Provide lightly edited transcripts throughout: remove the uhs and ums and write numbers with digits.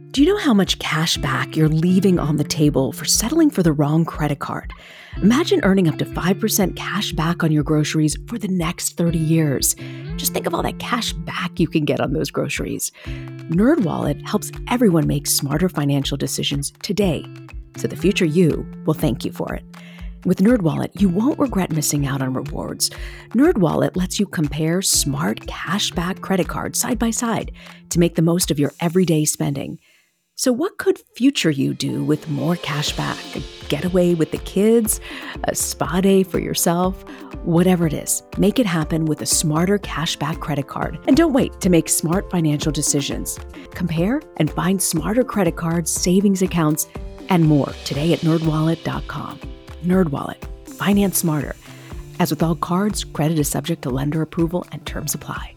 Do you know how much cash back you're leaving on the table for settling for the wrong credit card? Imagine earning up to 5% cash back on your groceries for the next 30 years. Just think of all that cash back you can get on those groceries. NerdWallet helps everyone make smarter financial decisions today, so the future you will thank you for it. With NerdWallet, you won't regret missing out on rewards. NerdWallet lets you compare smart cashback credit cards side by side to make the most of your everyday spending. So what could future you do with more cash back? A getaway with the kids? A spa day for yourself? Whatever it is, make it happen with a smarter cashback credit card. And don't wait to make smart financial decisions. Compare and find smarter credit cards, savings accounts, and more today at nerdwallet.com. NerdWallet. Finance smarter. As with all cards, credit is subject to lender approval and terms apply.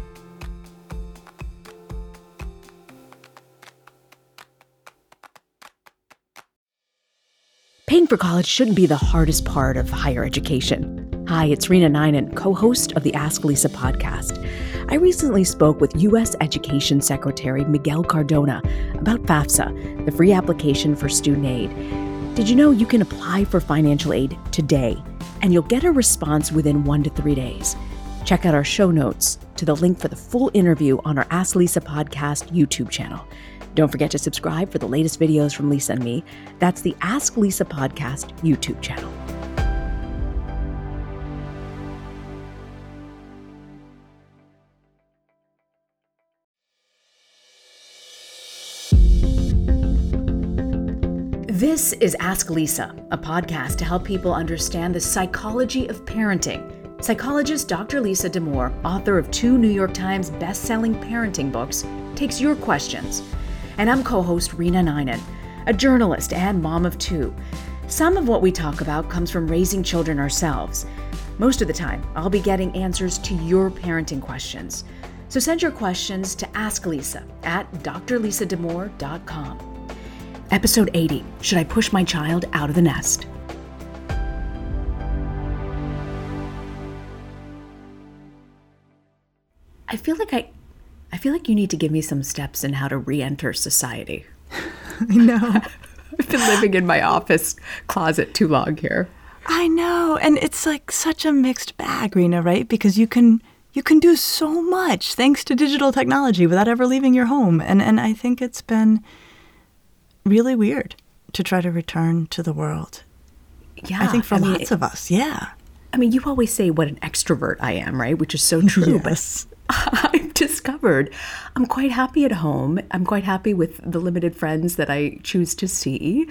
Paying for college shouldn't be the hardest part of higher education. Hi, it's Rena Ninan, co-host of the Ask Lisa podcast. I recently spoke with U.S. Education Secretary Miguel Cardona about FAFSA, the free application for student aid. Did you know you can apply for financial aid today, and you'll get a response within 1 to 3 days? Check out our show notes to the link for the full interview on our Ask Lisa podcast YouTube channel. Don't forget to subscribe for the latest videos from Lisa and me. That's the Ask Lisa podcast YouTube channel. This is Ask Lisa, a podcast to help people understand the psychology of parenting. Psychologist Dr. Lisa Damour, author of 2 New York Times best-selling parenting books, takes your questions. And I'm co-host Rena Ninan, a journalist and mom of 2. Some of what we talk about comes from raising children ourselves. Most of the time, I'll be getting answers to your parenting questions. So send your questions to Ask Lisa at drlisadamour.com. Episode 80, Should I Push My Child Out of the Nest? I feel like you need to give me some steps in how to re-enter society. I know. I've been living in my office closet too long here. I know. And it's like such a mixed bag, Rena, right? Because you can do so much thanks to digital technology without ever leaving your home. And I think it's been really weird to try to return to the world. Yeah. I think for lots of us, yeah. I mean, you always say what an extrovert I am, right? Which is so true. Yes. But I've discovered I'm quite happy at home. I'm quite happy with the limited friends that I choose to see.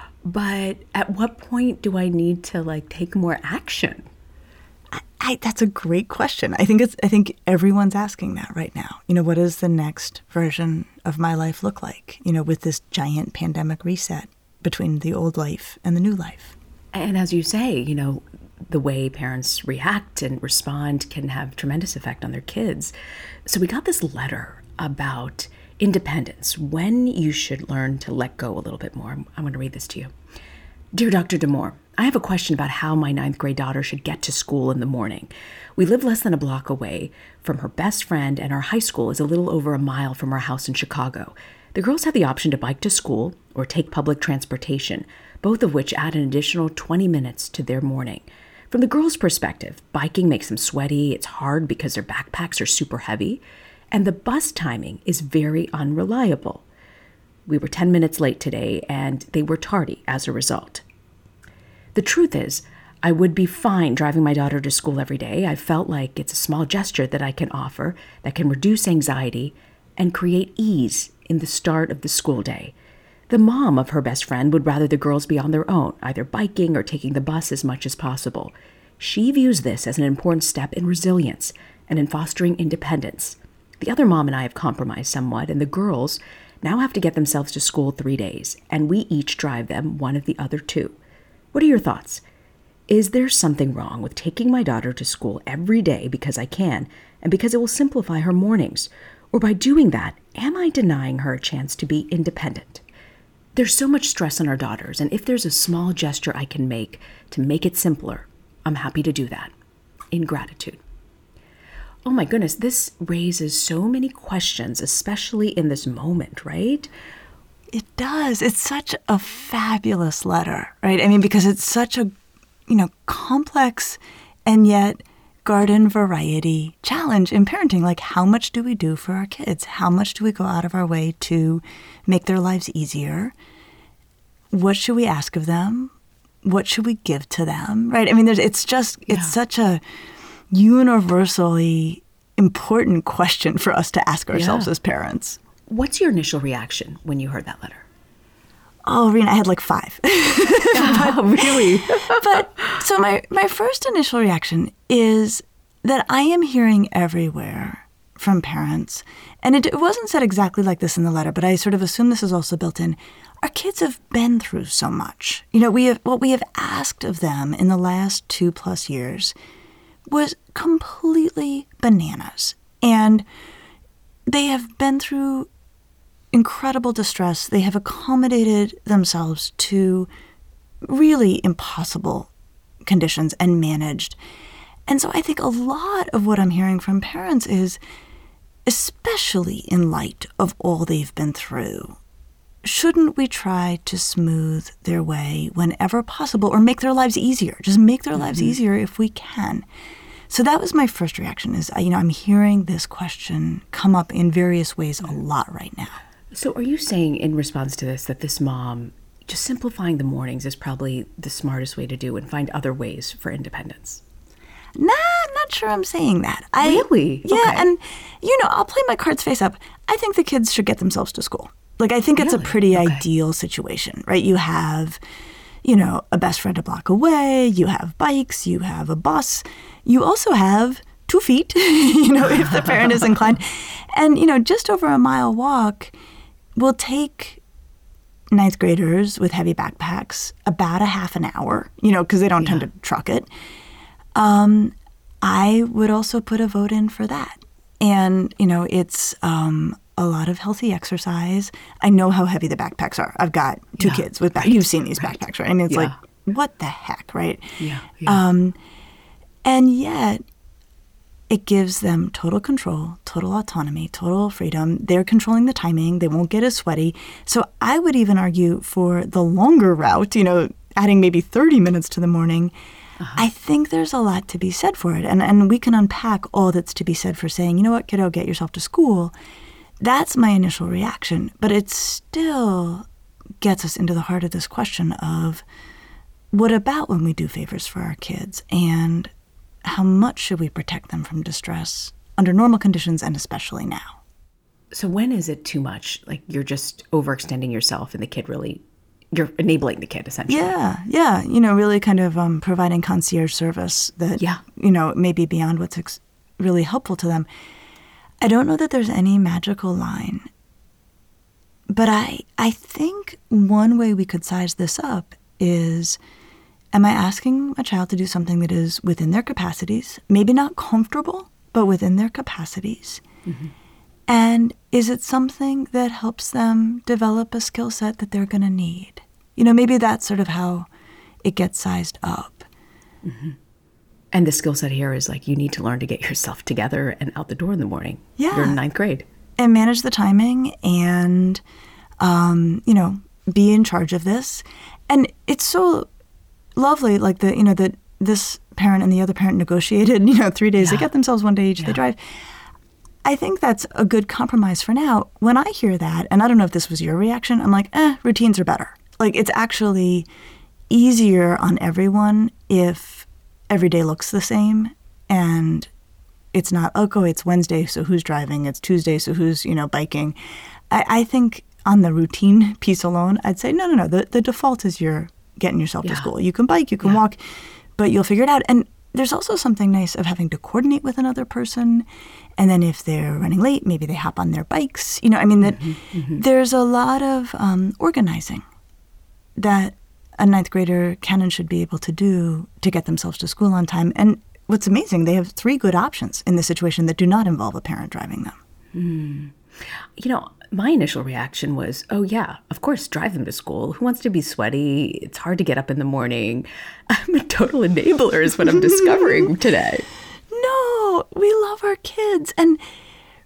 But at what point do I need to take more action? That's a great question. I think everyone's asking that right now. What does the next version of my life look like? With this giant pandemic reset between the old life and the new life. And as you say, the way parents react and respond can have tremendous effect on their kids. So we got this letter about independence, when you should learn to let go a little bit more. I'm going to read this to you. Dear Dr. Damour, I have a question about how my 9th grade daughter should get to school in the morning. We live less than a block away from her best friend, and our high school is a little over a mile from our house in Chicago. The girls have the option to bike to school or take public transportation, both of which add an additional 20 minutes to their morning. From the girls' perspective, biking makes them sweaty, it's hard because their backpacks are super heavy, and the bus timing is very unreliable. We were 10 minutes late today, and they were tardy as a result. The truth is, I would be fine driving my daughter to school every day. I felt like it's a small gesture that I can offer that can reduce anxiety and create ease in the start of the school day. The mom of her best friend would rather the girls be on their own, either biking or taking the bus as much as possible. She views this as an important step in resilience and in fostering independence. The other mom and I have compromised somewhat, and the girls now have to get themselves to school 3 days, and we each drive them one of the other 2. What are your thoughts? Is there something wrong with taking my daughter to school every day because I can, and because it will simplify her mornings? Or by doing that, am I denying her a chance to be independent? There's so much stress on our daughters, and if there's a small gesture I can make to make it simpler, I'm happy to do that. In gratitude. Oh my goodness, this raises so many questions, especially in this moment, right? It does. It's such a fabulous letter, right? I mean, because it's such a, complex and yet garden variety challenge in parenting. Like, how much do we do for our kids? How much do we go out of our way to make their lives easier? What should we ask of them? What should we give to them? Right? I mean, it's such a universally important question for us to ask ourselves as parents. What's your initial reaction when you heard that letter? Oh, Rena, I had like 5. Really? But so my first initial reaction is that I am hearing everywhere from parents, and it wasn't said exactly like this in the letter, but I sort of assume this is also built in. Our kids have been through so much. What we have asked of them in the last 2+ years was completely bananas. And they have been through incredible distress. They have accommodated themselves to really impossible conditions and managed. And so I think a lot of what I'm hearing from parents is, especially in light of all they've been through, shouldn't we try to smooth their way whenever possible, or make their lives easier? Just make their lives easier if we can. So that was my first reaction is, I'm hearing this question come up in various ways a lot right now. So are you saying in response to this that this mom, just simplifying the mornings is probably the smartest way to do and find other ways for independence? Nah, I'm not sure I'm saying that. Really? Yeah, Okay. and, I'll play my cards face up. I think the kids should get themselves to school. Like, I think it's a pretty ideal situation, right? You have, a best friend a block away. You have bikes. You have a bus. You also have 2 feet, if the parent is inclined. And, just over a mile walk will take 9th graders with heavy backpacks about a half an hour, because they don't tend to truck it. I would also put a vote in for that. And, it's a lot of healthy exercise. I know how heavy the backpacks are. I've got 2 kids with backpacks. You've seen these backpacks, right? I mean, it's like, what the heck, right? Yeah. And yet, it gives them total control, total autonomy, total freedom. They're controlling the timing. They won't get as sweaty. So I would even argue for the longer route, adding maybe 30 minutes to the morning. I think there's a lot to be said for it. And we can unpack all that's to be said for saying, you know what, kiddo, get yourself to school. That's my initial reaction. But it still gets us into the heart of this question of, what about when we do favors for our kids? And how much should we protect them from distress under normal conditions and especially now? So when is it too much? Like, you're just overextending yourself and the kid you're enabling the kid, essentially. Yeah. Really kind of providing concierge service that, may be beyond what's really helpful to them. I don't know that there's any magical line. But I think one way we could size this up is, am I asking a child to do something that is within their capacities, maybe not comfortable, but within their capacities? Mm-hmm. And is it something that helps them develop a skill set that they're going to need? Maybe that's sort of how it gets sized up. Mm-hmm. And the skill set here is like, you need to learn to get yourself together and out the door in the morning. Yeah. You're in 9th grade. And manage the timing and, be in charge of this. And it's so lovely, like this parent and the other parent negotiated, 3 days. They get themselves 1 day each, they drive. I think that's a good compromise for now. When I hear that, and I don't know if this was your reaction, I'm like, routines are better. Like, it's actually easier on everyone if every day looks the same and it's not, it's Wednesday, so who's driving? It's Tuesday, so who's, biking? I think on the routine piece alone, I'd say, no. The default is you're getting yourself to school. You can bike, you can walk, but you'll figure it out. And there's also something nice of having to coordinate with another person. And then if they're running late, maybe they hop on their bikes. There's a lot of organizing that a 9th grader can and should be able to do to get themselves to school on time. And what's amazing, they have 3 good options in this situation that do not involve a parent driving them. My initial reaction was, oh yeah, of course, drive them to school. Who wants to be sweaty? It's hard to get up in the morning. I'm a total enabler is what I'm discovering today. No, we love our kids. And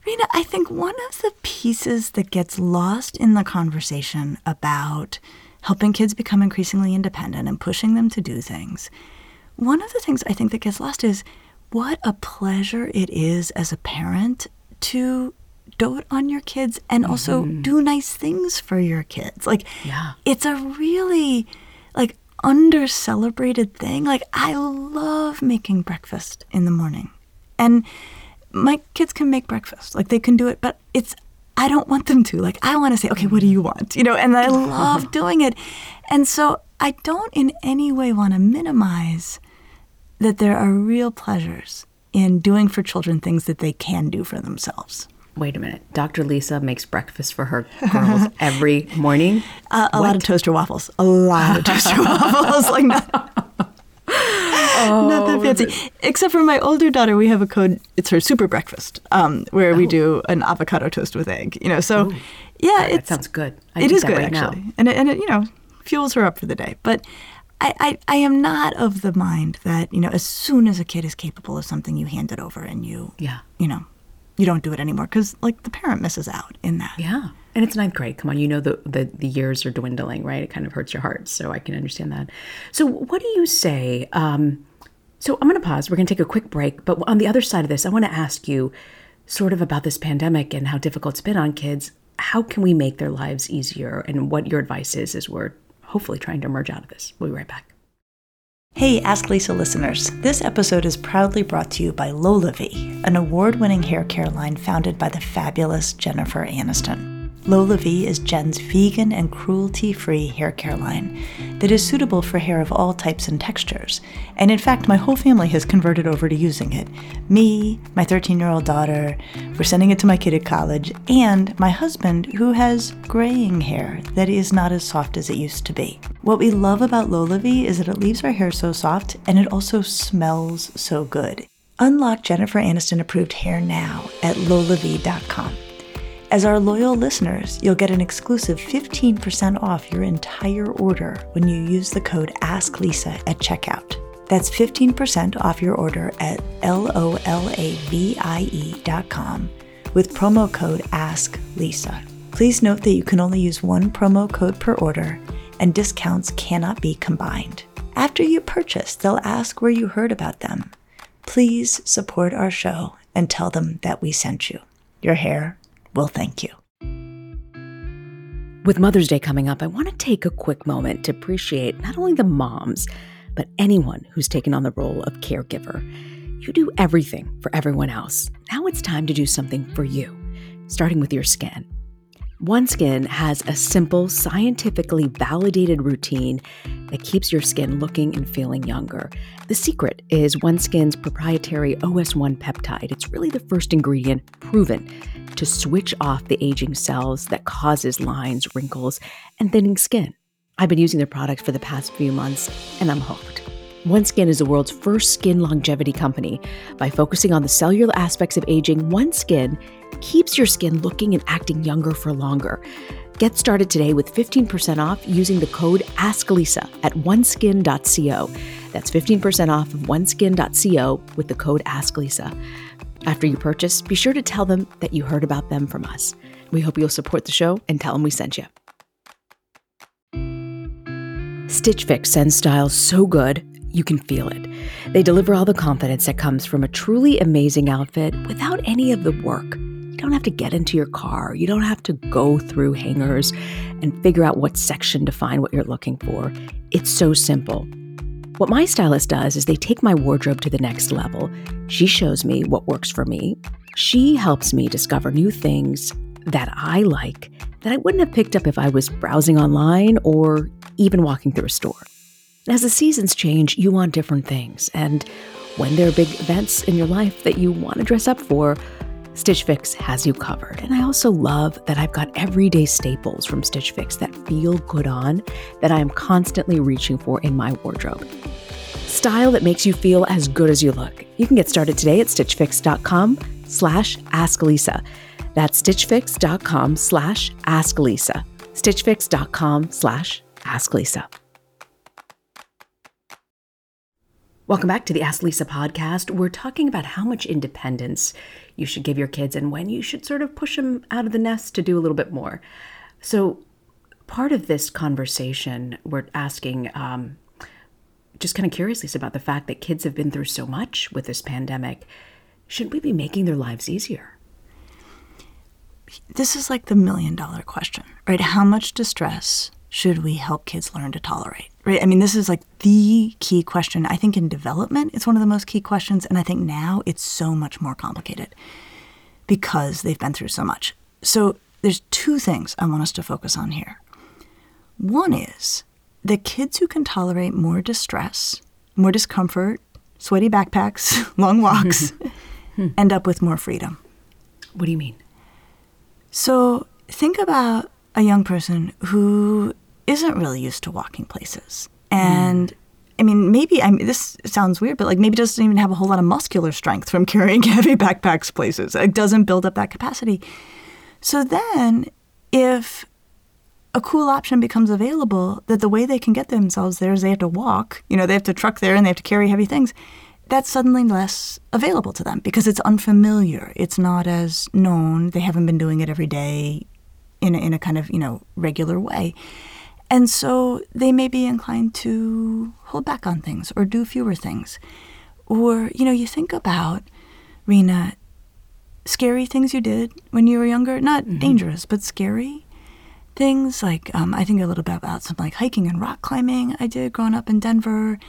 Rena, I think one of the pieces that gets lost in the conversation about helping kids become increasingly independent and pushing them to do things, one of the things I think that gets lost is what a pleasure it is as a parent to dote on your kids and also do nice things for your kids. Like, it's a really, like, under-celebrated thing. Like, I love making breakfast in the morning. And my kids can make breakfast. Like, they can do it, but I don't want them to. Like, I want to say, okay, what do you want? You know, and I love doing it. And so I don't in any way want to minimize that there are real pleasures in doing for children things that they can do for themselves. Wait a minute. Dr. Lisa makes breakfast for her girls every morning? A lot of toaster waffles. A lot of toaster waffles. Like, not that fancy. Except for my older daughter, we have a code. It's her super breakfast, where we do an avocado toast with egg. You know, so that sounds good. It is good, actually, and it you know, fuels her up for the day. But I am not of the mind that, you know, as soon as a kid is capable of something, you hand it over and you know, you don't do it anymore because, like, the parent misses out in that. Yeah. And it's ninth grade. Come on, you know the years are dwindling, right? It kind of hurts your heart, so I can understand that. So what do you say? So I'm going to pause. We're going to take a quick break. But on the other side of this, I want to ask you sort of about this pandemic and how difficult it's been on kids. How can we make their lives easier? And what your advice is as we're hopefully trying to emerge out of this. We'll be right back. Hey, Ask Lisa listeners. This episode is proudly brought to you by LolaVie, an award-winning hair care line founded by the fabulous Jennifer Aniston. LolaVie is Jen's vegan and cruelty-free hair care line that is suitable for hair of all types and textures. And in fact, my whole family has converted over to using it. Me, my 13-year-old daughter, we're sending it to my kid at college, and my husband, who has graying hair that is not as soft as it used to be. What we love about LolaVie is that it leaves our hair so soft, and it also smells so good. Unlock Jennifer Aniston approved hair now at LolaVie.com. As our loyal listeners, you'll get an exclusive 15% off your entire order when you use the code AskLisa at checkout. That's 15% off your order at LolaVie.com with promo code AskLisa. Please note that you can only use one promo code per order, and discounts cannot be combined. After you purchase, they'll ask where you heard about them. Please support our show and tell them that we sent you. Your hair will thank you. With Mother's Day coming up, I want to take a quick moment to appreciate not only the moms, but anyone who's taken on the role of caregiver. You do everything for everyone else. Now it's time to do something for you, starting with your skin. OneSkin has a simple, scientifically validated routine that keeps your skin looking and feeling younger. The secret is OneSkin's proprietary OS1 peptide. It's really the first ingredient proven to switch off the aging cells that causes lines, wrinkles, and thinning skin. I've been using their products for the past few months, and I'm hooked. OneSkin is the world's first skin longevity company. By focusing on the cellular aspects of aging, OneSkin keeps your skin looking and acting younger for longer. Get started today with 15% off using the code AskLisa at oneskin.co. That's 15% off of oneskin.co with the code AskLisa. After you purchase, be sure to tell them that you heard about them from us. We hope you'll support the show and tell them we sent you. Stitch Fix sends style so good, you can feel it. They deliver all the confidence that comes from a truly amazing outfit without any of the work. You don't have to get into your car. You don't have to go through hangers and figure out what section to find what you're looking for. It's so simple. What my stylist does is they take my wardrobe to the next level. She shows me what works for me. She helps me discover new things that I like that I wouldn't have picked up if I was browsing online or even walking through a store. As the seasons change, you want different things. And when there are big events in your life that you want to dress up for, Stitch Fix has you covered. And I also love that I've got everyday staples from Stitch Fix that feel good on, that I am constantly reaching for in my wardrobe. Style that makes you feel as good as you look. You can get started today at stitchfix.com/AskLisa. That's stitchfix.com/AskLisa. stitchfix.com/AskLisa. Welcome back to the Ask Lisa podcast. We're talking about how much independence you should give your kids and when you should sort of push them out of the nest to do a little bit more. So part of this conversation, we're asking, just kind of curious, Lisa, about the fact that kids have been through so much with this pandemic. Shouldn't we be making their lives easier? This is like the $1 million question, right? How much distress should we help kids learn to tolerate, right? I mean, this is like the key question. I think in development, it's one of the most key questions. And I think now it's so much more complicated because they've been through so much. So there's two things I want us to focus on here. One is the kids who can tolerate more distress, more discomfort, sweaty backpacks, long walks, end up with more freedom. What do you mean? So think about a young person who isn't really used to walking places. And I mean, this sounds weird, but like maybe doesn't even have a whole lot of muscular strength from carrying heavy backpacks places. It doesn't build up that capacity. So then if a cool option becomes available that the way they can get themselves there is they have to walk, they have to truck there and they have to carry heavy things, that's suddenly less available to them because it's unfamiliar. It's not as known. They haven't been doing it every day in a kind of, regular way. And so they may be inclined to hold back on things or do fewer things. Or, you think about, Rena, scary things you did when you were younger, not dangerous, but scary things. Like I think a little bit about some like hiking and rock climbing I did growing up in Denver,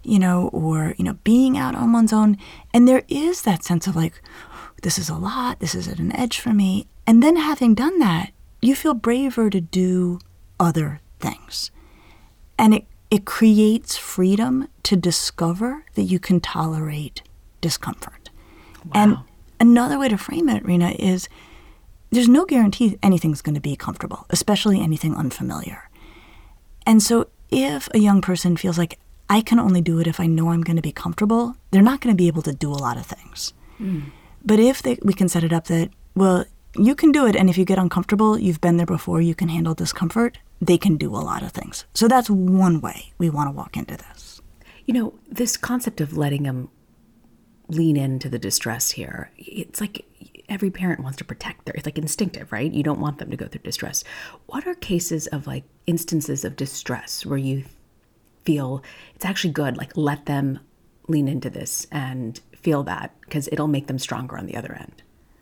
or being out on one's own. And there is that sense of like, this is a lot, this is at an edge for me. And then having done that, you feel braver to do other things. And it creates freedom to discover that you can tolerate discomfort. Wow. And another way to frame it, Rena, is there's no guarantee anything's going to be comfortable, especially anything unfamiliar. And so if a young person feels like, I can only do it if I know I'm going to be comfortable, they're not going to be able to do a lot of things. But if we can set it up that, well, you can do it, and if you get uncomfortable, you've been there before, you can handle discomfort, they can do a lot of things. So that's one way we want to walk into this. This concept of letting them lean into the distress here, it's like every parent wants to protect it's like instinctive, right? You don't want them to go through distress. What are cases of like instances of distress where you feel it's actually good, like let them lean into this and feel that because it'll make them stronger on the other end?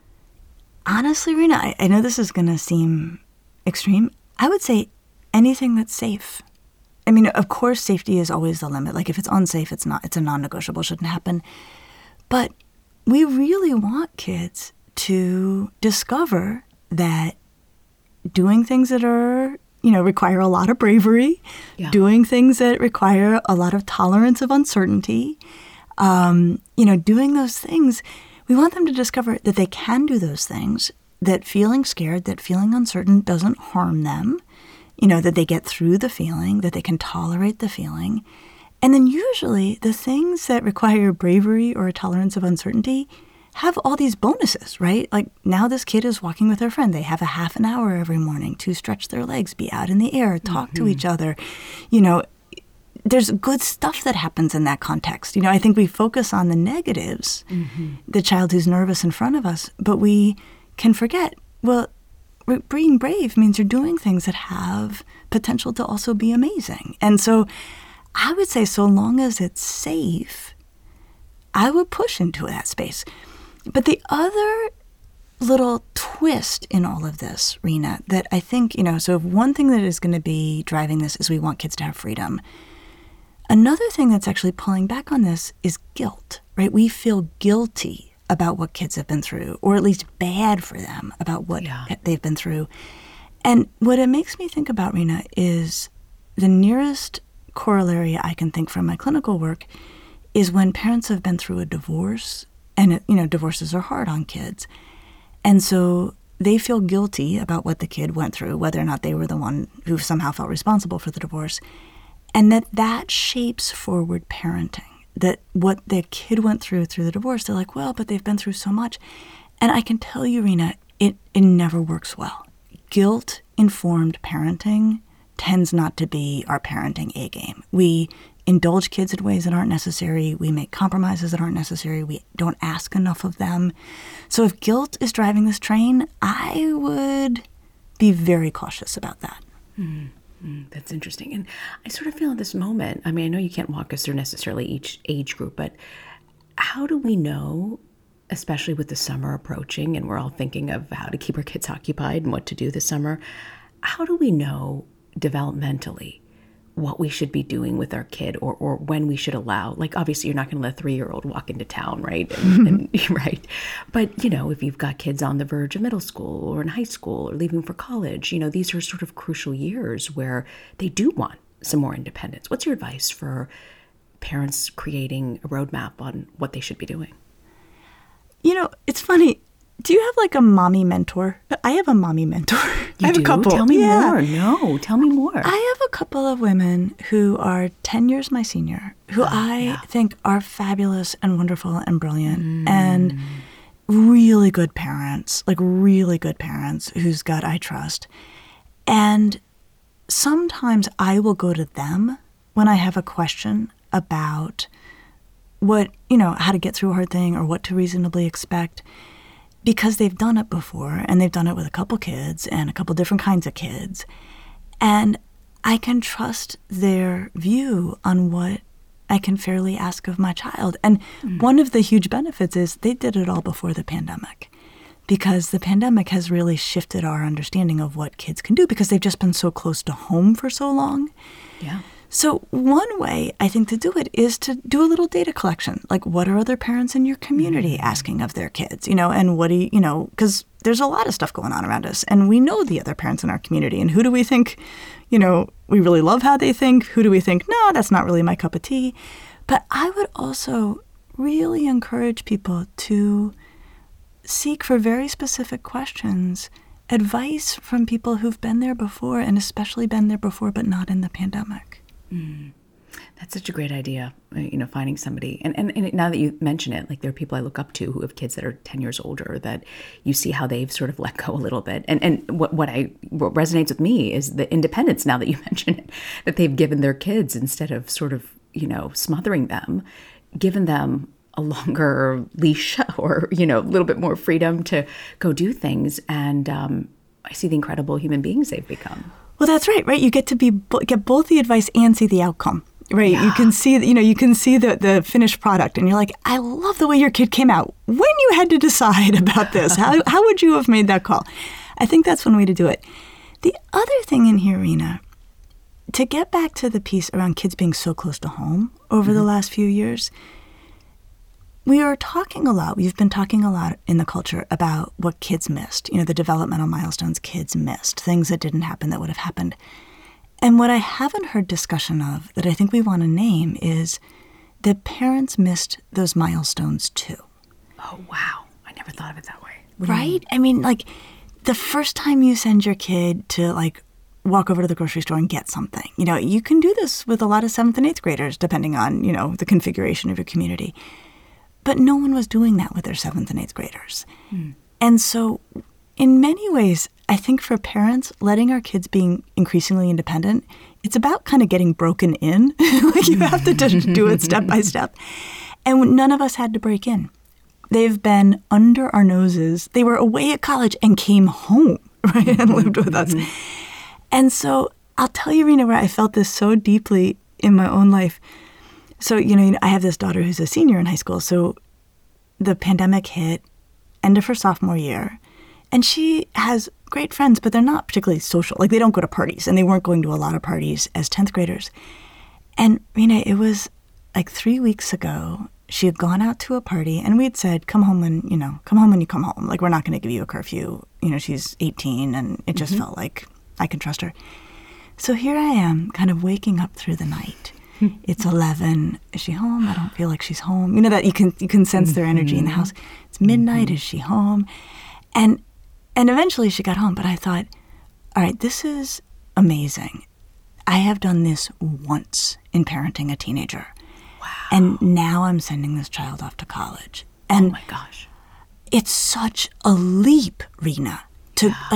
Honestly, Rena, I know this is going to seem extreme. I would say anything that's safe. I mean, of course, safety is always the limit. Like if it's unsafe, it's a non-negotiable, shouldn't happen. But we really want kids to discover that doing things that are, require a lot of bravery, doing things that require a lot of tolerance of uncertainty, doing those things, we want them to discover that they can do those things, that feeling scared, that feeling uncertain doesn't harm them, that they get through the feeling, that they can tolerate the feeling. And then usually the things that require bravery or a tolerance of uncertainty have all these bonuses, right? Like now this kid is walking with their friend. They have a half an hour every morning to stretch their legs, be out in the air, talk to each other. There's good stuff that happens in that context. I think we focus on the negatives, the child who's nervous in front of us, but we can forget, well, being brave means you're doing things that have potential to also be amazing. And so I would say so long as it's safe, I would push into that space. But the other little twist in all of this, Rena, that I think, so one thing that is going to be driving this is we want kids to have freedom. Another thing that's actually pulling back on this is guilt, right? We feel guilty about what kids have been through, or at least bad for them about what they've been through. And what it makes me think about, Rena, is the nearest corollary I can think from my clinical work is when parents have been through a divorce, and divorces are hard on kids. And so they feel guilty about what the kid went through, whether or not they were the one who somehow felt responsible for the divorce. And that shapes forward parenting, that what the kid went through the divorce, they're like, well, but they've been through so much. And I can tell you, Rena, it never works well. Guilt-informed parenting tends not to be our parenting A game. We indulge kids in ways that aren't necessary. We make compromises that aren't necessary. We don't ask enough of them. So if guilt is driving this train, I would be very cautious about that. That's interesting. And I sort of feel at this moment, I mean, I know you can't walk us through necessarily each age group, but how do we know, especially with the summer approaching and we're all thinking of how to keep our kids occupied and what to do this summer, how do we know developmentally what we should be doing with our kid or when we should allow, like, obviously you're not going to let a 3-year-old walk into town, right? Right. But, if you've got kids on the verge of middle school or in high school or leaving for college, these are sort of crucial years where they do want some more independence. What's your advice for parents creating a roadmap on what they should be doing? It's funny. Do you have like a mommy mentor? I have a mommy mentor. I have a couple. Tell me more. No, tell me more. I have a couple of women who are 10 years my senior, who I think are fabulous and wonderful and brilliant and really good parents, whose gut I trust. And sometimes I will go to them when I have a question about what, how to get through a hard thing or what to reasonably expect. Because they've done it before, and they've done it with a couple kids and a couple different kinds of kids. And I can trust their view on what I can fairly ask of my child. And one of the huge benefits is they did it all before the pandemic, because the pandemic has really shifted our understanding of what kids can do because they've just been so close to home for so long. Yeah. So one way, I think, to do it is to do a little data collection. Like, what are other parents in your community asking of their kids? And what do you, because there's a lot of stuff going on around us. And we know the other parents in our community. And who do we think, we really love how they think? Who do we think, no, that's not really my cup of tea? But I would also really encourage people to seek for very specific questions advice from people who've been there before, and especially been there before, but not in the pandemic. That's such a great idea, finding somebody. And now that you mention it, like, there are people I look up to who have kids that are 10 years older that you see how they've sort of let go a little bit. And what resonates with me is the independence, now that you mention it, that they've given their kids instead of sort of, smothering them, given them a longer leash or, a little bit more freedom to go do things. And I see the incredible human beings they've become. Well, that's right? You get to get both the advice and see the outcome, right? Yeah. You can see, the finished product, and you're like, I love the way your kid came out. When you had to decide about this, how would you have made that call? I think that's one way to do it. The other thing in here, Rena, to get back to the piece around kids being so close to home over the last few years, we've been talking a lot in the culture about what kids missed, the developmental milestones kids missed, things that didn't happen that would have happened. And what I haven't heard discussion of that I think we want to name is that parents missed those milestones too. Oh, wow. I never thought of it that way. Right? I mean, like, the first time you send your kid to, like, walk over to the grocery store and get something, you can do this with a lot of 7th and 8th graders, depending on, the configuration of your community. But no one was doing that with their 7th and 8th graders. And so in many ways, I think for parents, letting our kids being increasingly independent, it's about kind of getting broken in. Like, you have to do it step by step. And none of us had to break in. They've been under our noses. They were away at college and came home, right, and lived with us. And so I'll tell you, Rena, where I felt this so deeply in my own life. So, I have this daughter who's a senior in high school. So the pandemic hit, end of her sophomore year, and she has great friends, but they're not particularly social. Like, they don't go to parties, and they weren't going to a lot of parties as 10th graders. And, Rena, it was like 3 weeks ago, she had gone out to a party, and we had said, come home when you come home. Like, we're not going to give you a curfew. She's 18, and it just felt like I can trust her. So here I am, kind of waking up through the night. It's 11. Is she home? I don't feel like she's home. That you can sense their energy in the house. It's midnight. Is she home? And eventually she got home. But I thought, all right, this is amazing. I have done this once in parenting a teenager. Wow. And now I'm sending this child off to college. And oh my gosh. It's such a leap, Rena, to like,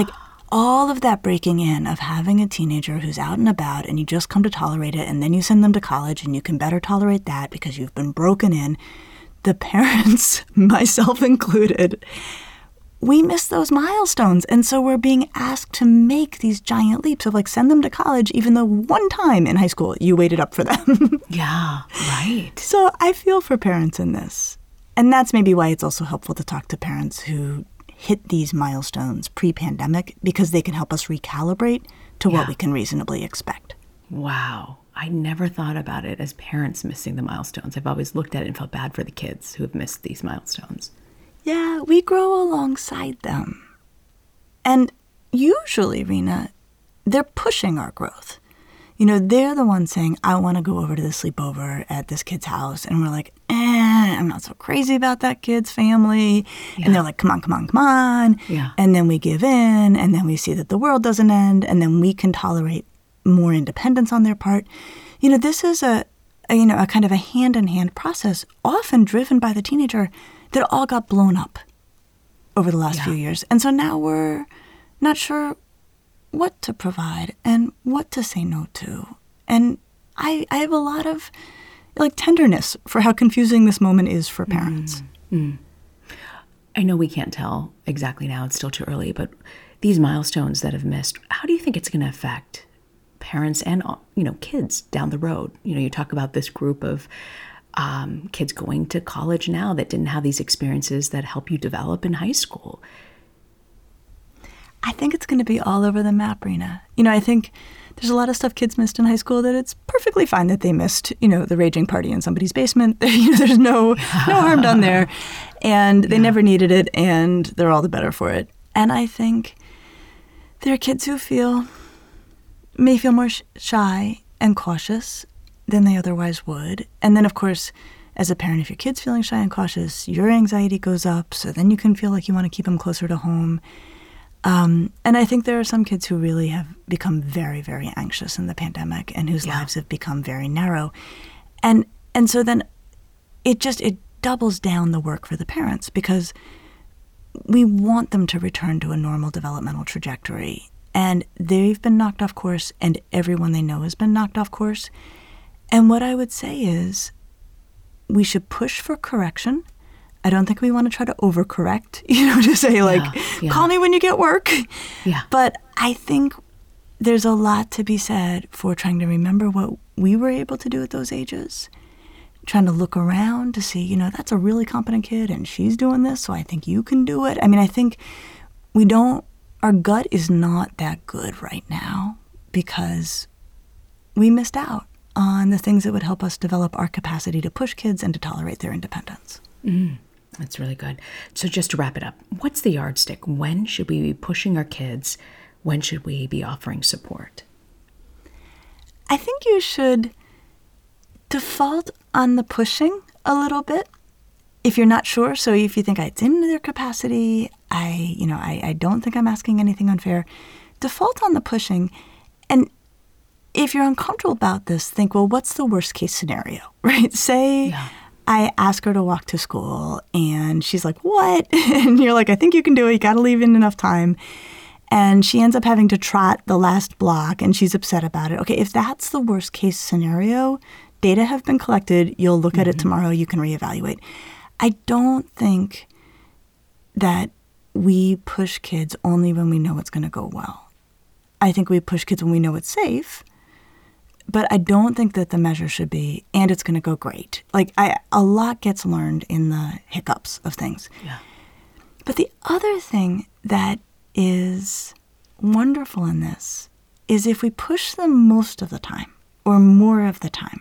all of that breaking in of having a teenager who's out and about and you just come to tolerate it, and then you send them to college and you can better tolerate that because you've been broken in. The parents, myself included, we miss those milestones. And so we're being asked to make these giant leaps of like send them to college, even though one time in high school you waited up for them. Yeah, right. So I feel for parents in this. And that's maybe why it's also helpful to talk to parents who hit these milestones pre-pandemic, because they can help us recalibrate to what we can reasonably expect. Wow. I never thought about it as parents missing the milestones. I've always looked at it and felt bad for the kids who have missed these milestones. Yeah, we grow alongside them. And usually, Rena, they're pushing our growth. You know, they're the ones saying, I want to go over to the sleepover at this kid's house. And we're like, I'm not so crazy about that kid's family. Yeah. And they're like, come on, come on, come on. Yeah. And then we give in, and then we see that the world doesn't end, and then we can tolerate more independence on their part. You know, this is a kind of a hand-in-hand process, often driven by the teenager, that all got blown up over the last few years. And so now we're not sure what to provide and what to say no to. And I have a lot of tenderness for how confusing this moment is for parents. I know we can't tell exactly now, it's still too early, but these milestones that have missed, how do you think it's going to affect parents and kids down the road? You talk about this group of kids going to college now that didn't have these experiences that help you develop in high school. I think it's going to be all over the map, Rena. I think there's a lot of stuff kids missed in high school that it's perfectly fine that they missed, the raging party in somebody's basement. There's no harm done there. And they never needed it, and they're all the better for it. And I think there are kids who may feel more shy and cautious than they otherwise would. And then, of course, as a parent, if your kid's feeling shy and cautious, your anxiety goes up, so then you can feel like you want to keep them closer to home. And I think there are some kids who really have become very, very anxious in the pandemic and whose lives have become very narrow. And so then it doubles down the work for the parents, because we want them to return to a normal developmental trajectory. And they've been knocked off course, and everyone they know has been knocked off course. And what I would say is we should push for correction. I don't think we want to try to overcorrect, to say call me when you get work. Yeah. But I think there's a lot to be said for trying to remember what we were able to do at those ages, trying to look around to see, that's a really competent kid and she's doing this, so I think you can do it. I mean, I think our gut is not that good right now because we missed out on the things that would help us develop our capacity to push kids and to tolerate their independence. That's really good. So just to wrap it up, what's the yardstick? When should we be pushing our kids? When should we be offering support? I think you should default on the pushing a little bit if you're not sure. So if you think it's in their capacity, I don't think I'm asking anything unfair, default on the pushing. And if you're uncomfortable about this, think, well, what's the worst case scenario, right? Say I ask her to walk to school and she's like, what? And you're like, I think you can do it. You got to leave in enough time. And she ends up having to trot the last block and she's upset about it. Okay, if that's the worst case scenario, data have been collected. You'll look at it tomorrow. You can reevaluate. I don't think that we push kids only when we know it's going to go well. I think we push kids when we know it's safe. But I don't think that the measure should be, and it's going to go great. A lot gets learned in the hiccups of things. Yeah. But the other thing that is wonderful in this is if we push them most of the time or more of the time,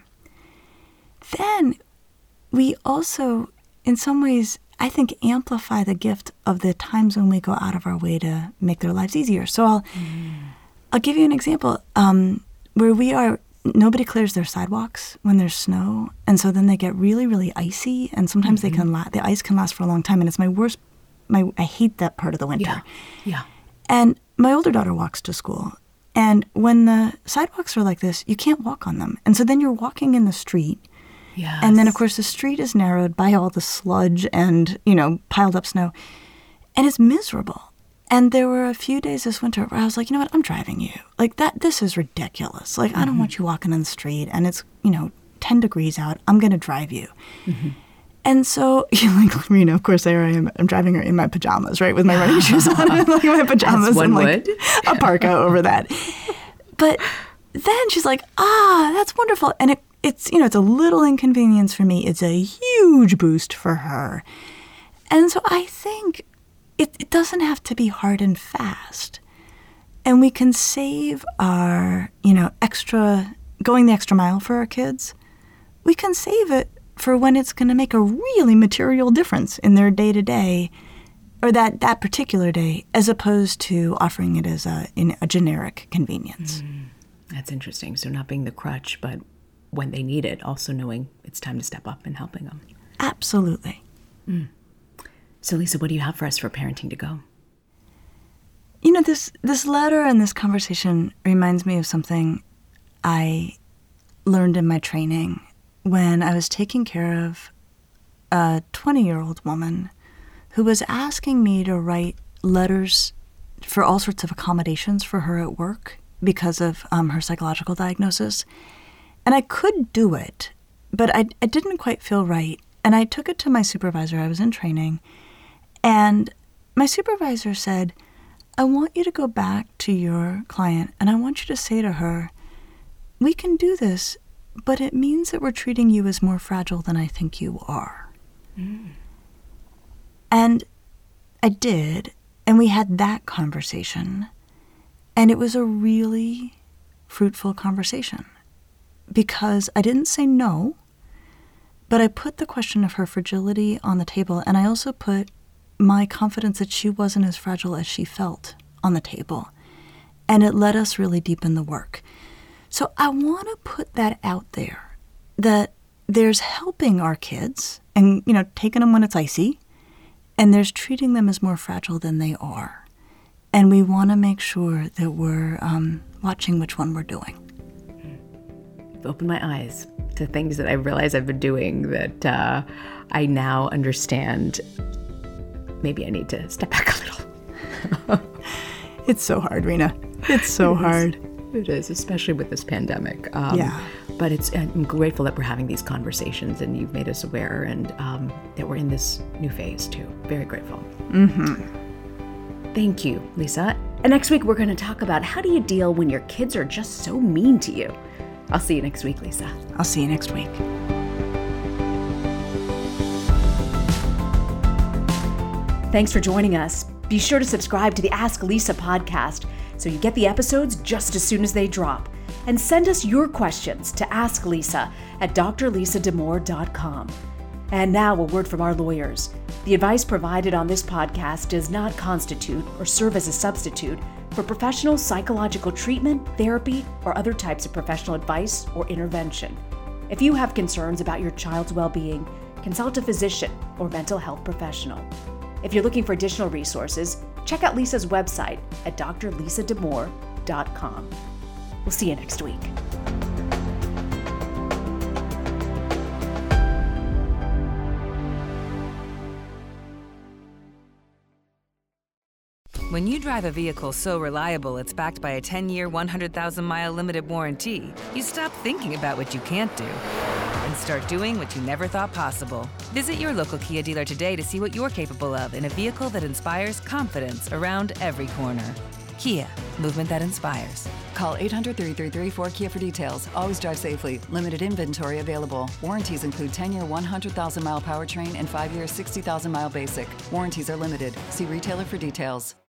then we also, in some ways, I think, amplify the gift of the times when we go out of our way to make their lives easier. So I'll give you an example where we are. Nobody clears their sidewalks when there's snow, and so then they get really, really icy, and sometimes the ice can last for a long time, and it's I hate that part of the winter. Yeah. And my older daughter walks to school, and when the sidewalks are like this, you can't walk on them, and so then you're walking in the street, and then, of course, the street is narrowed by all the sludge and, piled up snow, and it's miserable. And there were a few days this winter where I was like, you know what, I'm driving you. Like this is ridiculous. Like, I don't want you walking on the street and it's, 10 degrees out. I'm going to drive you. Mm-hmm. And so, like, Rena, of course, there I am. I'm driving her in my pajamas, right, with my running shoes on, and like my pajamas and like a parka over that. But then she's like, that's wonderful. And it's it's a little inconvenience for me. It's a huge boost for her. And so I think it doesn't have to be hard and fast. And we can save our, going the extra mile for our kids. We can save it for when it's going to make a really material difference in their day-to-day, or that particular day, as opposed to offering it as a generic convenience. That's interesting. So not being the crutch, but when they need it, also knowing it's time to step up and helping them. Absolutely. So Lisa, what do you have for us for Parenting to Go? This letter and this conversation reminds me of something I learned in my training when I was taking care of a 20-year-old woman who was asking me to write letters for all sorts of accommodations for her at work because of her psychological diagnosis. And I could do it, but I didn't quite feel right. And I took it to my supervisor. I was in training. And my supervisor said, I want you to go back to your client and I want you to say to her, we can do this, but it means that we're treating you as more fragile than I think you are. And I did, and we had that conversation, and it was a really fruitful conversation because I didn't say no, but I put the question of her fragility on the table, and I also put my confidence that she wasn't as fragile as she felt on the table, and it let us really deepen the work. So I want to put that out there, that there's helping our kids and, taking them when it's icy, and there's treating them as more fragile than they are. And we want to make sure that we're watching which one we're doing. You've opened my eyes to things that I realize I've been doing that I now understand. Maybe I need to step back a little. It's so hard, Rena. It's so hard. It is, especially with this pandemic. Yeah. But I'm grateful that we're having these conversations and you've made us aware and that we're in this new phase too. Very grateful. Thank you, Lisa. And next week, we're going to talk about how do you deal when your kids are just so mean to you. I'll see you next week, Lisa. I'll see you next week. Thanks for joining us. Be sure to subscribe to the Ask Lisa podcast so you get the episodes just as soon as they drop. And send us your questions to askLisa@drlisadamour.com. And now a word from our lawyers. The advice provided on this podcast does not constitute or serve as a substitute for professional psychological treatment, therapy, or other types of professional advice or intervention. If you have concerns about your child's well-being, consult a physician or mental health professional. If you're looking for additional resources, check out Lisa's website at drlisadamour.com. We'll see you next week. When you drive a vehicle so reliable it's backed by a 10-year, 100,000-mile limited warranty, you stop thinking about what you can't do and start doing what you never thought possible. Visit your local Kia dealer today to see what you're capable of in a vehicle that inspires confidence around every corner. Kia, movement that inspires. Call 800-333-4KIA for details. Always drive safely. Limited inventory available. Warranties include 10-year 100,000-mile powertrain and 5-year 60,000-mile basic. Warranties are limited. See retailer for details.